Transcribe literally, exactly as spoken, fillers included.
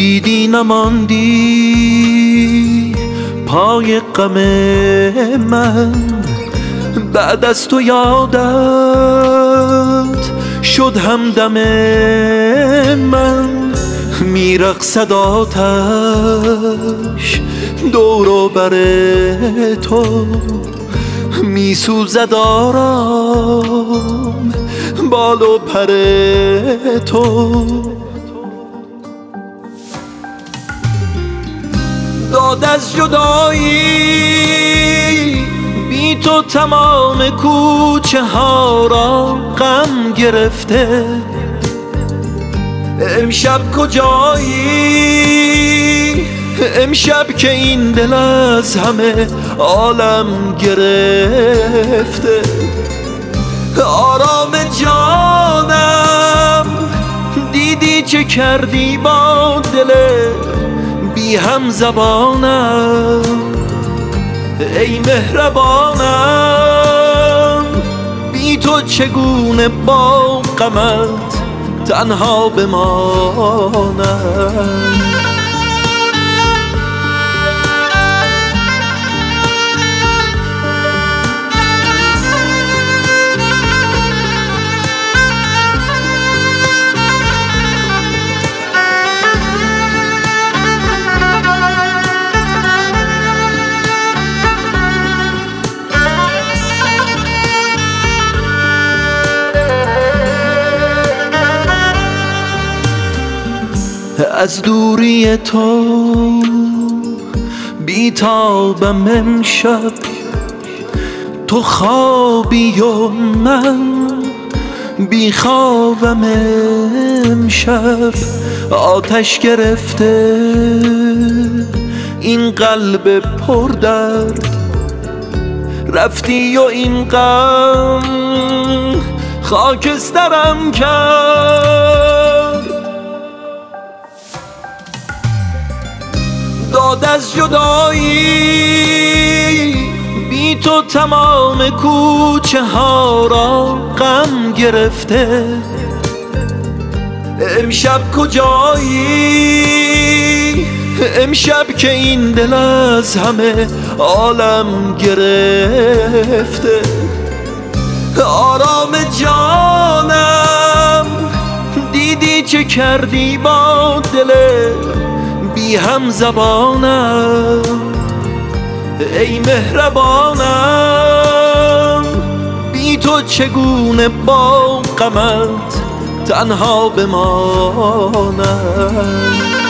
دیدی نماندی پای غم من، بعد از تو یادت شد همدم من. میرقصد آتش دور و بر تو، میسوزد آرام بال و پر تو. داد از جدایی بی تو تمام کوچه ها را غم گرفته. امشب کجایی؟ امشب که این دل از همه عالم گرفته. آرام جانم دیدی چه کردی با دل بی هم زبانم؟ ای مهربانم بی تو چگونه با غمت تنها بمانم؟ از دوری تو بیتابم امشب، تو خوابی و من بیخوابم امشب. آتش گرفته این قلب پر درد، رفتی و این غم خاکسترم کرد. داد از جدایی بی تو تمام کوچه ها را غم گرفته. امشب کجایی؟ امشب که این دل از همه عالم گرفته. آرام جانم دیدی چه کردی با دل بی هم زبانم؟ ای مهربانم بی تو چگونه با غمت تنها بمانم؟